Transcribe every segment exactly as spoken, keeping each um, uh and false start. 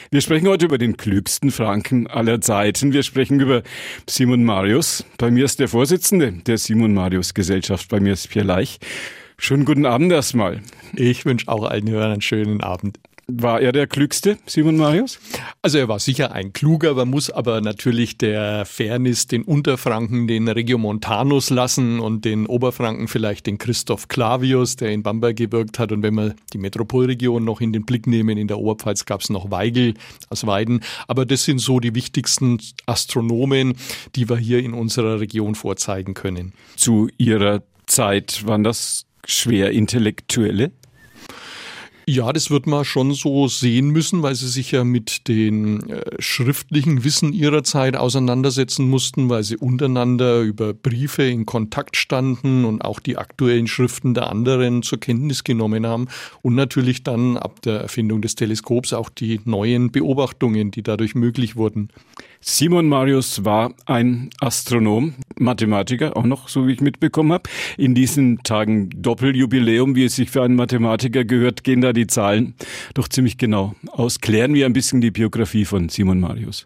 Wir sprechen heute über den klügsten Franken aller Zeiten. Wir sprechen über Simon Marius. Bei mir ist der Vorsitzende der Simon Marius Gesellschaft. Bei mir ist Pierre Leich. Schönen guten Abend erstmal. Ich wünsche auch allen Hörern einen schönen Abend. War er der Klügste, Simon Marius? Also er war sicher ein Kluger, man muss aber natürlich der Fairness den Unterfranken, den Regiomontanus lassen und den Oberfranken vielleicht den Christoph Clavius, der in Bamberg gewirkt hat. Und wenn wir die Metropolregion noch in den Blick nehmen, in der Oberpfalz gab es noch Weigel aus Weiden. Aber das sind so die wichtigsten Astronomen, die wir hier in unserer Region vorzeigen können. Zu Ihrer Zeit waren das schwer Intellektuelle? Ja, das wird man schon so sehen müssen, weil sie sich ja mit den äh, schriftlichen Wissen ihrer Zeit auseinandersetzen mussten, weil sie untereinander über Briefe in Kontakt standen und auch die aktuellen Schriften der anderen zur Kenntnis genommen haben und natürlich dann ab der Erfindung des Teleskops auch die neuen Beobachtungen, die dadurch möglich wurden. Simon Marius war ein Astronom, Mathematiker auch noch, so wie ich mitbekommen habe. In diesen Tagen Doppeljubiläum, wie es sich für einen Mathematiker gehört, gehen da die Zahlen doch ziemlich genau aus. Klären wir ein bisschen die Biografie von Simon Marius.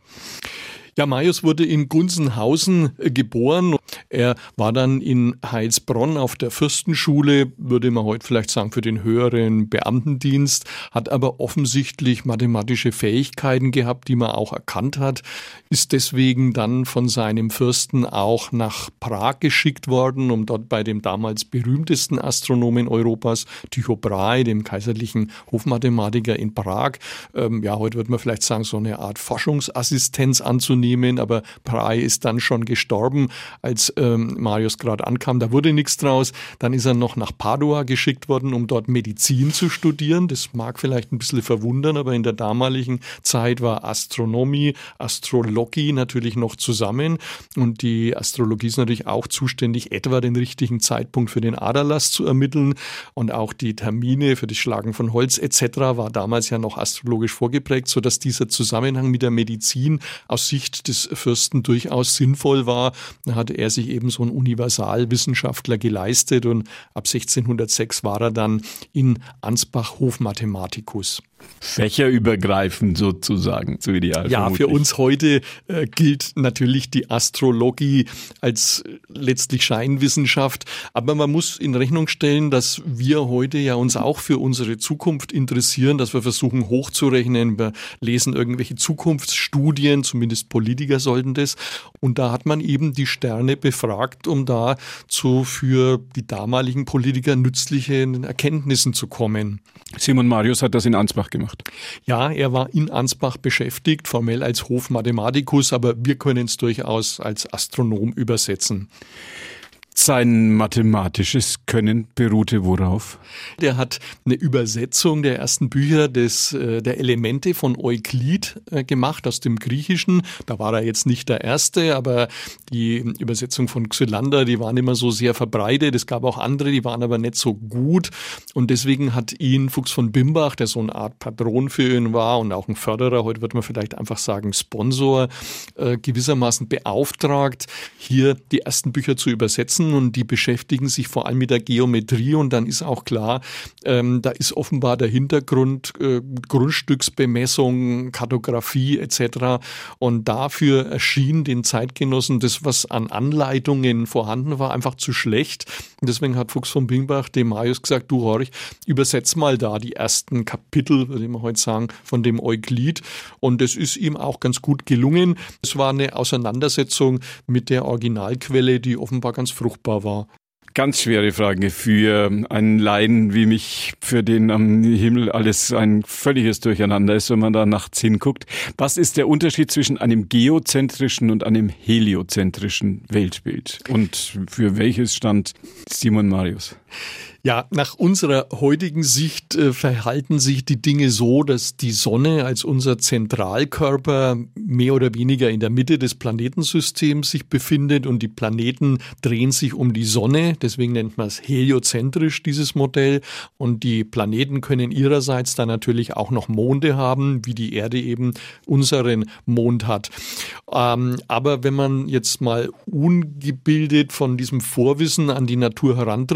Ja, Marius wurde in Gunzenhausen geboren. Er war dann in Heilsbronn auf der Fürstenschule, würde man heute vielleicht sagen, für den höheren Beamtendienst, hat aber offensichtlich mathematische Fähigkeiten gehabt, die man auch erkannt hat, ist deswegen dann von seinem Fürsten auch nach Prag geschickt worden, um dort bei dem damals berühmtesten Astronomen Europas, Tycho Brahe, dem kaiserlichen Hofmathematiker in Prag, ähm, ja, heute würde man vielleicht sagen, so eine Art Forschungsassistenz anzunehmen. Aber Brahe ist dann schon gestorben, als ähm, Marius gerade ankam. Da wurde nichts draus. Dann ist er noch nach Padua geschickt worden, um dort Medizin zu studieren. Das mag vielleicht ein bisschen verwundern, aber in der damaligen Zeit war Astronomie, Astrologie natürlich noch zusammen. Und die Astrologie ist natürlich auch zuständig, etwa den richtigen Zeitpunkt für den Aderlass zu ermitteln. Und auch die Termine für das Schlagen von Holz et cetera war damals ja noch astrologisch vorgeprägt, sodass dieser Zusammenhang mit der Medizin aus Sicht des Fürsten durchaus sinnvoll war. Da hatte er sich eben so einen Universalwissenschaftler geleistet und ab sechzehnhundertsechs war er dann in Ansbach Hofmathematicus. Fächerübergreifend sozusagen, so ideal. Ja, vermutlich. für uns heute äh, gilt natürlich die Astrologie als äh, letztlich Scheinwissenschaft, aber man muss in Rechnung stellen, dass wir heute ja uns auch für unsere Zukunft interessieren, dass wir versuchen hochzurechnen, wir lesen irgendwelche Zukunftsstudien, zumindest Politiker sollten das, und da hat man eben die Sterne befragt, um da zu für die damaligen Politiker nützlichen Erkenntnissen zu kommen. Simon Marius hat das in Ansbach gemacht. Ja, er war in Ansbach beschäftigt, formell als Hofmathematicus, aber wir können es durchaus als Astronom übersetzen. Sein mathematisches Können beruhte worauf? Der hat eine Übersetzung der ersten Bücher des, äh, der Elemente von Euklid äh, gemacht aus dem Griechischen. Da war er jetzt nicht der Erste, aber die Übersetzung von Xylander, die waren immer so sehr verbreitet. Es gab auch andere, die waren aber nicht so gut. Und deswegen hat ihn Fuchs von Bimbach, der so eine Art Patron für ihn war und auch ein Förderer, heute würde man vielleicht einfach sagen Sponsor, äh, gewissermaßen beauftragt, hier die ersten Bücher zu übersetzen. Und die beschäftigen sich vor allem mit der Geometrie und dann ist auch klar, ähm, da ist offenbar der Hintergrund äh, Grundstücksbemessung, Kartografie et cetera. Und dafür erschien den Zeitgenossen das, was an Anleitungen vorhanden war, einfach zu schlecht. Und deswegen hat Fuchs von Bimbach dem Marius gesagt, du Horch, übersetz mal da die ersten Kapitel, würde man heute sagen, von dem Euklid. Und das ist ihm auch ganz gut gelungen. Es war eine Auseinandersetzung mit der Originalquelle, die offenbar ganz fruchtbar war. Ganz schwere Frage für einen Laien wie mich, für den am Himmel alles ein völliges Durcheinander ist, wenn man da nachts hinguckt. Was ist der Unterschied zwischen einem geozentrischen und einem heliozentrischen Weltbild? Und für welches stand Simon Marius? Ja, nach unserer heutigen Sicht äh, verhalten sich die Dinge so, dass die Sonne als unser Zentralkörper mehr oder weniger in der Mitte des Planetensystems sich befindet und die Planeten drehen sich um die Sonne. Deswegen nennt man es heliozentrisch, dieses Modell. Und die Planeten können ihrerseits dann natürlich auch noch Monde haben, wie die Erde eben unseren Mond hat. Ähm, aber wenn man jetzt mal ungebildet von diesem Vorwissen an die Natur herantritt, dann sieht man,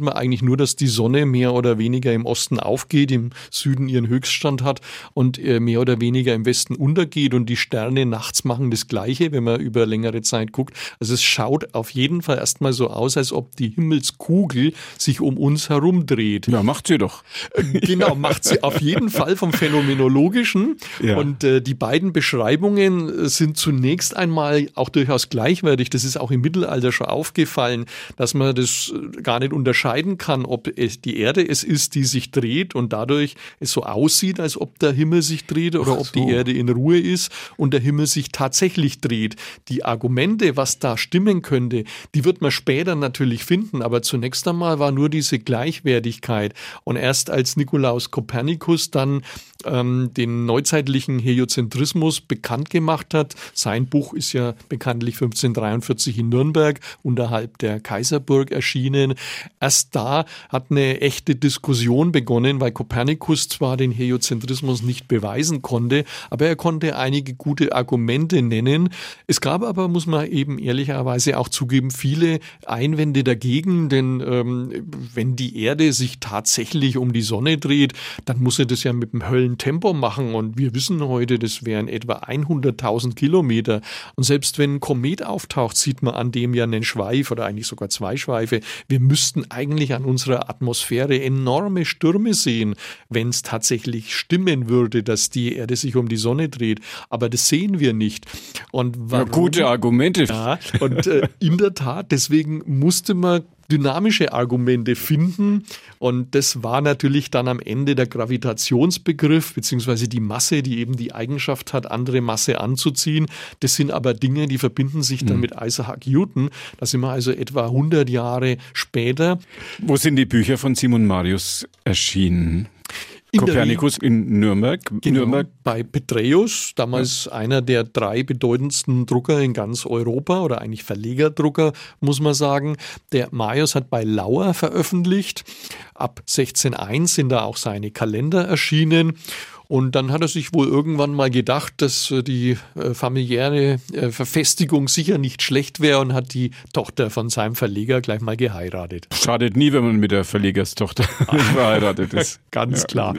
man eigentlich nur, dass die Sonne mehr oder weniger im Osten aufgeht, im Süden ihren Höchststand hat und mehr oder weniger im Westen untergeht und die Sterne nachts machen das Gleiche, wenn man über längere Zeit guckt. Also es schaut auf jeden Fall erstmal so aus, als ob die Himmelskugel sich um uns herum dreht. Ja, macht sie doch. Genau, macht sie auf jeden Fall vom Phänomenologischen. Ja. Und äh, die beiden Beschreibungen sind zunächst einmal auch durchaus gleichwertig. Das ist auch im Mittelalter schon aufgefallen, dass man das gar nicht unterscheiden kann, ob es die Erde es ist, die sich dreht und dadurch es so aussieht, als ob der Himmel sich dreht oder Ach ob so. die Erde in Ruhe ist und der Himmel sich tatsächlich dreht. Die Argumente, was da stimmen könnte, die wird man später natürlich finden, aber zunächst einmal war nur diese Gleichwertigkeit. Und erst als Nikolaus Kopernikus dann ähm, den neuzeitlichen Heliozentrismus bekannt gemacht hat, sein Buch ist ja bekanntlich fünfzehnhundertdreiundvierzig in Nürnberg unterhalb der Kaiserburg erschienen, erst da hat eine echte Diskussion begonnen, weil Kopernikus zwar den Heliozentrismus nicht beweisen konnte, aber er konnte einige gute Argumente nennen. Es gab aber, muss man eben ehrlicherweise auch zugeben, viele Einwände dagegen, denn ähm, wenn die Erde sich tatsächlich um die Sonne dreht, dann muss er das ja mit dem Höllentempo machen und wir wissen heute, das wären etwa hunderttausend Kilometer und selbst wenn ein Komet auftaucht, sieht man an dem ja einen Schweif oder eigentlich sogar zwei Schweife. Wir müssten eigentlich an unserer Atmosphäre enorme Stürme sehen, wenn es tatsächlich stimmen würde, dass die Erde sich um die Sonne dreht. Aber das sehen wir nicht. Und warum? Ja, gute Argumente. Ja, und äh, in der Tat, deswegen musste man dynamische Argumente finden und das war natürlich dann am Ende der Gravitationsbegriff beziehungsweise die Masse, die eben die Eigenschaft hat, andere Masse anzuziehen. Das sind aber Dinge, die verbinden sich dann mhm. mit Isaac Newton. Da sind wir also etwa hundert Jahre später. Wo sind die Bücher von Simon Marius erschienen? In Kopernikus in Nürnberg. Genau, Nürnberg. Bei Petreius, damals ja. einer der drei bedeutendsten Drucker in ganz Europa oder eigentlich Verlegerdrucker, muss man sagen. Der Marius hat bei Lauer veröffentlicht. Ab sechzehnhunderteins sind da auch seine Kalender erschienen. Und dann hat er sich wohl irgendwann mal gedacht, dass die äh, familiäre äh, Verfestigung sicher nicht schlecht wäre und hat die Tochter von seinem Verleger gleich mal geheiratet. Schadet nie, wenn man mit der Verlegerstochter verheiratet ist. Ganz ja. klar.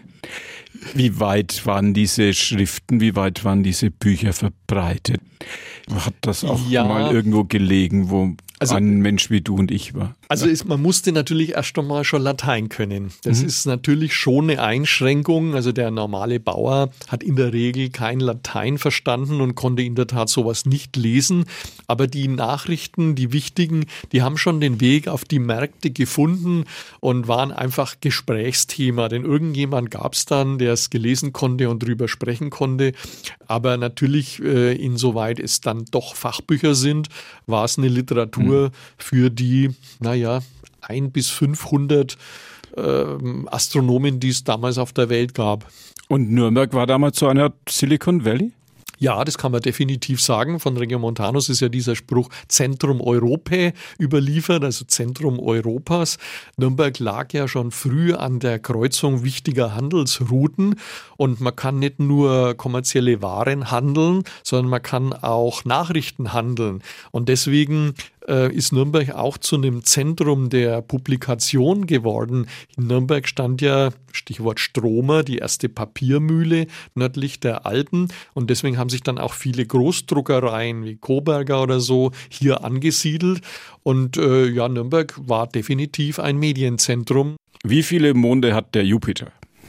Wie weit waren diese Schriften, wie weit waren diese Bücher verbreitet? Hat das auch ja. mal irgendwo gelegen, wo also, ein Mensch wie du und ich war? Also ist, man musste natürlich erst einmal schon Latein können. Das mhm. ist natürlich schon eine Einschränkung. Also der normale Bauer hat in der Regel kein Latein verstanden und konnte in der Tat sowas nicht lesen. Aber die Nachrichten, die wichtigen, die haben schon den Weg auf die Märkte gefunden und waren einfach Gesprächsthema. Denn irgendjemand gab es dann, der es gelesen konnte und drüber sprechen konnte. Aber natürlich, äh, insoweit es dann doch Fachbücher sind, war es eine Literatur, für die, naja, ein bis fünfhundert äh, Astronomen, die es damals auf der Welt gab. Und Nürnberg war damals so eine Art Silicon Valley? Ja, das kann man definitiv sagen. Von Regiomontanus ist ja dieser Spruch Centrum Europae überliefert, also Zentrum Europas. Nürnberg lag ja schon früh an der Kreuzung wichtiger Handelsrouten und man kann nicht nur kommerzielle Waren handeln, sondern man kann auch Nachrichten handeln. Und deswegen äh, ist Nürnberg auch zu einem Zentrum der Publikation geworden. In Nürnberg stand ja, Stichwort Stromer, die erste Papiermühle nördlich der Alpen und deswegen haben sich dann auch viele Großdruckereien wie Koberger oder so hier angesiedelt und äh, ja, Nürnberg war definitiv ein Medienzentrum. Wie viele Monde hat der Jupiter?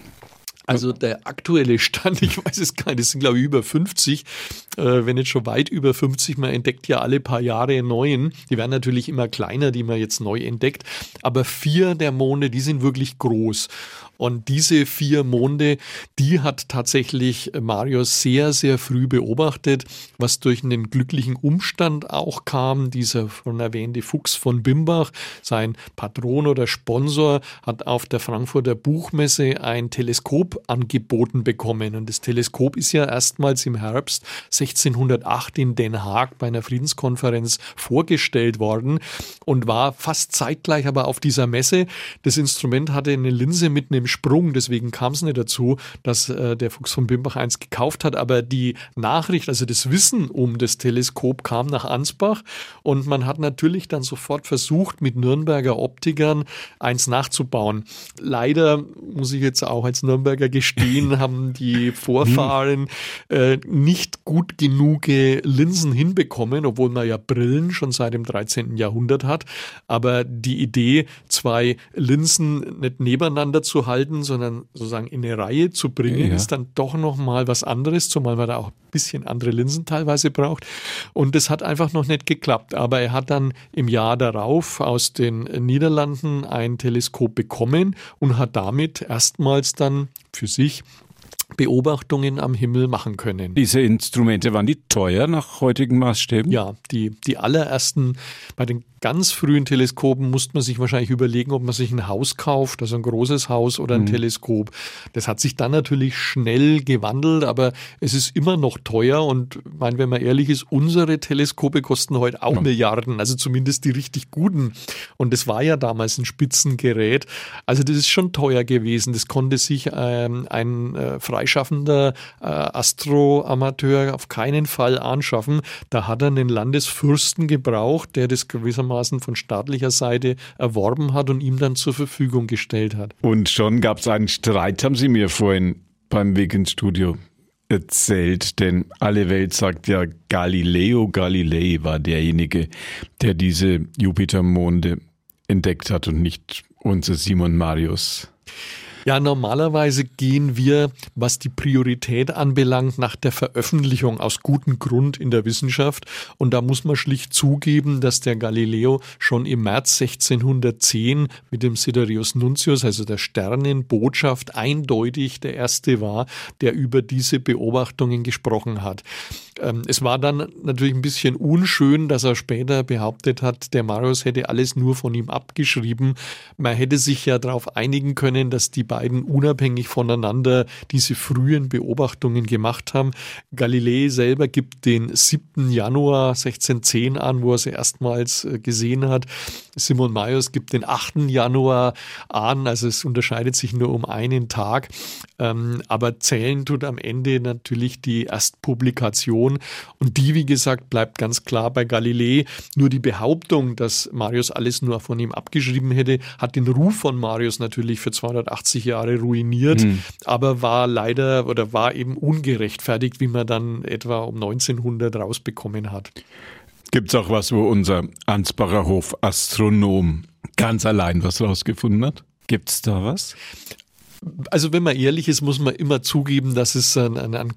Also der aktuelle Stand, ich weiß es gar nicht, das sind glaube ich über fünfzig, äh, wenn nicht schon weit über fünfzig, man entdeckt ja alle paar Jahre einen neuen, die werden natürlich immer kleiner, die man jetzt neu entdeckt, aber vier der Monde, die sind wirklich groß. Und diese vier Monde, die hat tatsächlich Marius sehr, sehr früh beobachtet, was durch einen glücklichen Umstand auch kam. Dieser von erwähnte Fuchs von Bimbach, sein Patron oder Sponsor, hat auf der Frankfurter Buchmesse ein Teleskop angeboten bekommen. Und das Teleskop ist ja erstmals im Herbst sechzehnhundertacht in Den Haag bei einer Friedenskonferenz vorgestellt worden und war fast zeitgleich aber auf dieser Messe. Das Instrument hatte eine Linse mitten im Sprung, deswegen kam es nicht dazu, dass äh, der Fuchs von Bimbach eins gekauft hat. Aber die Nachricht, also das Wissen um das Teleskop kam nach Ansbach und man hat natürlich dann sofort versucht, mit Nürnberger Optikern eins nachzubauen. Leider, muss ich jetzt auch als Nürnberger gestehen, haben die Vorfahren äh, nicht gut genug Linsen hinbekommen, obwohl man ja Brillen schon seit dem dreizehnten Jahrhundert hat. Aber die Idee, zwei Linsen nicht nebeneinander zu halten, sondern sozusagen in eine Reihe zu bringen, ja. ist dann doch nochmal was anderes, zumal man da auch ein bisschen andere Linsen teilweise braucht. Und das hat einfach noch nicht geklappt. Aber er hat dann im Jahr darauf aus den Niederlanden ein Teleskop bekommen und hat damit erstmals dann für sich Beobachtungen am Himmel machen können. Diese Instrumente, waren die teuer nach heutigen Maßstäben? Ja, die, die allerersten, bei den ganz frühen Teleskopen musste man sich wahrscheinlich überlegen, ob man sich ein Haus kauft, also ein großes Haus oder ein mhm. Teleskop. Das hat sich dann natürlich schnell gewandelt, aber es ist immer noch teuer und ich meine, wenn man ehrlich ist, unsere Teleskope kosten heute auch ja. Milliarden, also zumindest die richtig guten. Und das war ja damals ein Spitzengerät. Also das ist schon teuer gewesen. Das konnte sich ähm, ein äh, freischaffender äh, Astroamateur auf keinen Fall anschaffen. Da hat er einen Landesfürsten gebraucht, der das gewissermaßen von staatlicher Seite erworben hat und ihm dann zur Verfügung gestellt hat. Und schon gab es einen Streit, haben Sie mir vorhin beim Weg ins Studio erzählt, denn alle Welt sagt ja, Galileo Galilei war derjenige, der diese Jupitermonde entdeckt hat und nicht unser Simon Marius. Ja, normalerweise gehen wir, was die Priorität anbelangt, nach der Veröffentlichung aus gutem Grund in der Wissenschaft. Und da muss man schlicht zugeben, dass der Galileo schon im März sechzehnhundertzehn mit dem Sidereus Nuncius, also der Sternenbotschaft, eindeutig der Erste war, der über diese Beobachtungen gesprochen hat. Es war dann natürlich ein bisschen unschön, dass er später behauptet hat, der Marius hätte alles nur von ihm abgeschrieben. Man hätte sich ja darauf einigen können, dass die beiden unabhängig voneinander diese frühen Beobachtungen gemacht haben. Galilei selber gibt den siebten Januar sechzehnhundertzehn an, wo er sie erstmals gesehen hat. Simon Marius gibt den achten Januar an, also es unterscheidet sich nur um einen Tag. Aber zählen tut am Ende natürlich die Erstpublikation. Und die, wie gesagt, bleibt ganz klar bei Galilei. Nur die Behauptung, dass Marius alles nur von ihm abgeschrieben hätte, hat den Ruf von Marius natürlich für zweihundertachtzig Jahre ruiniert, mhm. aber war leider oder war eben ungerechtfertigt, wie man dann etwa um neunzehnhundert rausbekommen hat. Gibt es auch was, wo unser Ansbacher Hofastronom ganz allein was rausgefunden hat? Gibt es da was? Also wenn man ehrlich ist, muss man immer zugeben, dass es ein, ein, ein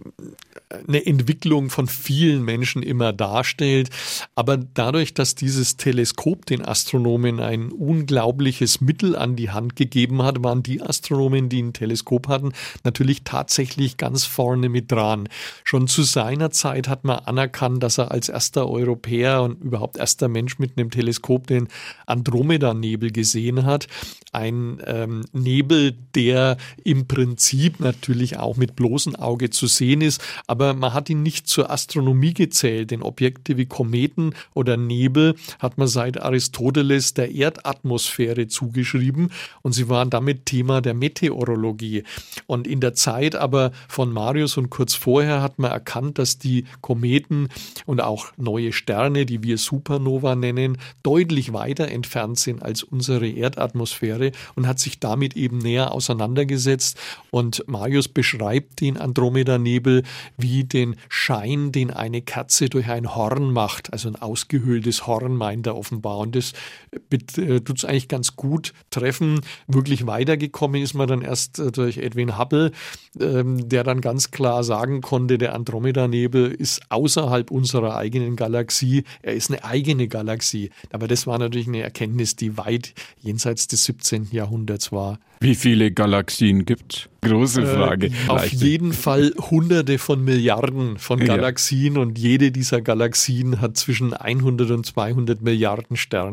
eine Entwicklung von vielen Menschen immer darstellt. Aber dadurch, dass dieses Teleskop den Astronomen ein unglaubliches Mittel an die Hand gegeben hat, waren die Astronomen, die ein Teleskop hatten, natürlich tatsächlich ganz vorne mit dran. Schon zu seiner Zeit hat man anerkannt, dass er als erster Europäer und überhaupt erster Mensch mit einem Teleskop den Andromeda-Nebel gesehen hat. Ein ähm, Nebel, der im Prinzip natürlich auch mit bloßem Auge zu sehen ist, aber man hat ihn nicht zur Astronomie gezählt, denn Objekte wie Kometen oder Nebel hat man seit Aristoteles der Erdatmosphäre zugeschrieben und sie waren damit Thema der Meteorologie. Und in der Zeit aber von Marius und kurz vorher hat man erkannt, dass die Kometen und auch neue Sterne, die wir Supernova nennen, deutlich weiter entfernt sind als unsere Erdatmosphäre und hat sich damit eben näher auseinandergesetzt. Und Marius beschreibt den Andromeda-Nebel wie den Schein, den eine Kerze durch ein Horn macht, also ein ausgehöhltes Horn, meint er offenbar. Und das tut es eigentlich ganz gut treffen. Wirklich weitergekommen ist man dann erst durch Edwin Hubble, der dann ganz klar sagen konnte, der Andromeda-Nebel ist außerhalb unserer eigenen Galaxie. Er ist eine eigene Galaxie. Aber das war natürlich eine Erkenntnis, die weit jenseits des siebzehnten Jahrhunderts war. Wie viele Galaxien gibt es? Große Frage. Äh, auf jeden Fall Hunderte von Milliarden von Galaxien ja. und jede dieser Galaxien hat zwischen hundert und zweihundert Milliarden Sterne.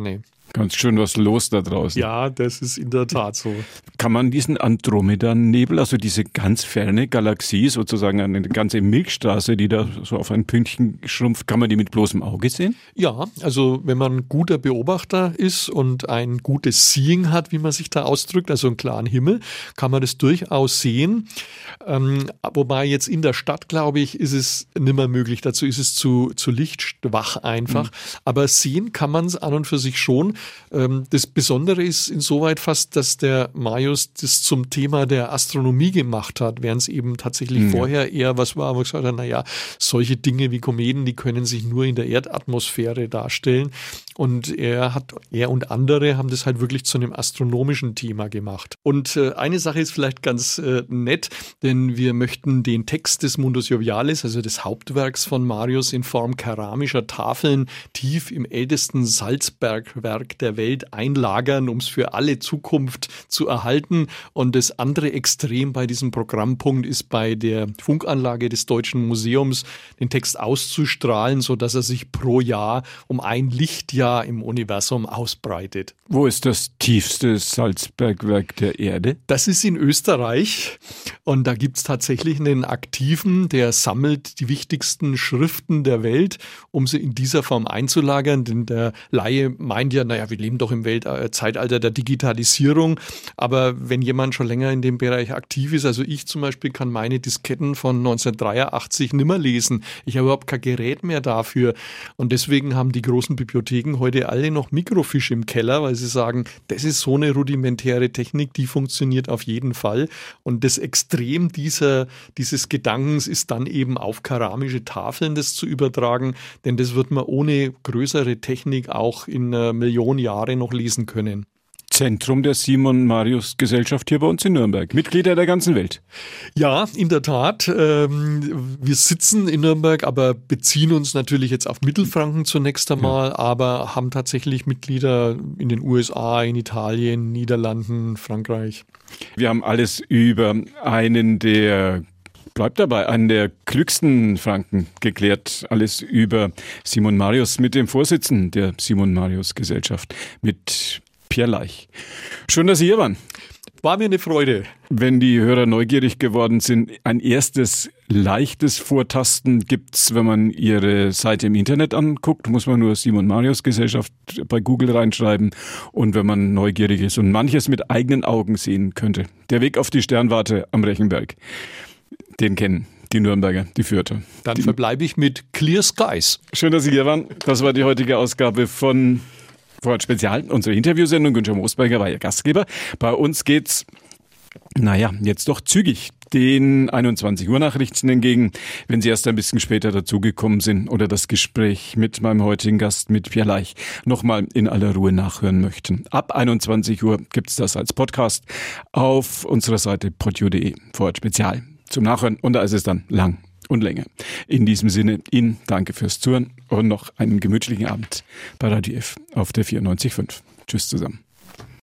Ganz schön was los da draußen. Ja, das ist in der Tat so. Kann man diesen Andromeda-Nebel, also diese ganz ferne Galaxie, sozusagen eine ganze Milchstraße, die da so auf ein Pünktchen schrumpft, kann man die mit bloßem Auge sehen? Ja, also wenn man ein guter Beobachter ist und ein gutes Seeing hat, wie man sich da ausdrückt, also einen klaren Himmel, kann man das durchaus sehen. Ähm, wobei jetzt in der Stadt, glaube ich, ist es nicht mehr möglich. Dazu ist es zu, zu lichtschwach einfach. Mhm. Aber sehen kann man es an und für sich schon. Das Besondere ist insoweit fast, dass der Marius das zum Thema der Astronomie gemacht hat, während es eben tatsächlich mhm. vorher eher was war, wo wir gesagt haben, naja, solche Dinge wie Kometen, die können sich nur in der Erdatmosphäre darstellen. Und er hat, er und andere haben das halt wirklich zu einem astronomischen Thema gemacht. Und äh, eine Sache ist vielleicht ganz äh, nett, denn wir möchten den Text des Mundus Jovialis, also des Hauptwerks von Marius, in Form keramischer Tafeln tief im ältesten Salzbergwerk der Welt einlagern, um es für alle Zukunft zu erhalten. Und das andere Extrem bei diesem Programmpunkt ist bei der Funkanlage des Deutschen Museums, den Text auszustrahlen, sodass er sich pro Jahr um ein Lichtjahr im Universum ausbreitet. Wo ist das tiefste Salzbergwerk der Erde? Das ist in Österreich und da gibt es tatsächlich einen Aktiven, der sammelt die wichtigsten Schriften der Welt, um sie in dieser Form einzulagern, denn der Laie meint ja, naja, wir leben doch im Welt- äh, Zeitalter der Digitalisierung, aber wenn jemand schon länger in dem Bereich aktiv ist, also ich zum Beispiel kann meine Disketten von neunzehnhundertdreiundachtzig nimmer lesen, ich habe überhaupt kein Gerät mehr dafür und deswegen haben die großen Bibliotheken heute alle noch Mikrofiche im Keller, weil sie sagen, das ist so eine rudimentäre Technik, die funktioniert auf jeden Fall. Und das Extrem dieser, dieses Gedankens ist dann eben auf keramische Tafeln das zu übertragen, denn das wird man ohne größere Technik auch in einer Million Jahre noch lesen können. Zentrum der Simon-Marius-Gesellschaft hier bei uns in Nürnberg. Mitglieder der ganzen Welt. Ja, in der Tat. Ähm, wir sitzen in Nürnberg, aber beziehen uns natürlich jetzt auf Mittelfranken zunächst einmal, ja. aber haben tatsächlich Mitglieder in den U S A, in Italien, Niederlanden, Frankreich. Wir haben alles über einen der Bleibt dabei, einen der klügsten Franken geklärt. Alles über Simon Marius mit dem Vorsitzenden der Simon-Marius-Gesellschaft, mit Pierre Leich. Schön, dass Sie hier waren. War mir eine Freude. Wenn die Hörer neugierig geworden sind, ein erstes leichtes Vortasten gibt's, wenn man Ihre Seite im Internet anguckt, muss man nur Simon-Marius-Gesellschaft bei Google reinschreiben. Und wenn man neugierig ist und manches mit eigenen Augen sehen könnte, der Weg auf die Sternwarte am Rechenberg, den kennen die Nürnberger, die Fürther. Dann die verbleibe ich mit Clear Skies. Schön, dass Sie hier waren. Das war die heutige Ausgabe von Vorort Spezial, unsere Interviewsendung. Günther Moosberger war Ihr Gastgeber. Bei uns geht's, naja, jetzt doch zügig den einundzwanzig Uhr Nachrichten entgegen. Wenn Sie erst ein bisschen später dazugekommen sind oder das Gespräch mit meinem heutigen Gast, mit Pierre Leich, nochmal in aller Ruhe nachhören möchten. Ab einundzwanzig Uhr gibt's das als Podcast auf unserer Seite podio punkt de. Vorort Spezial zum Nachhören. Und da ist es dann lang und Länge. In diesem Sinne, Ihnen danke fürs Zuhören und noch einen gemütlichen Abend bei Radio F auf der vierundneunzig Komma fünf. Tschüss zusammen.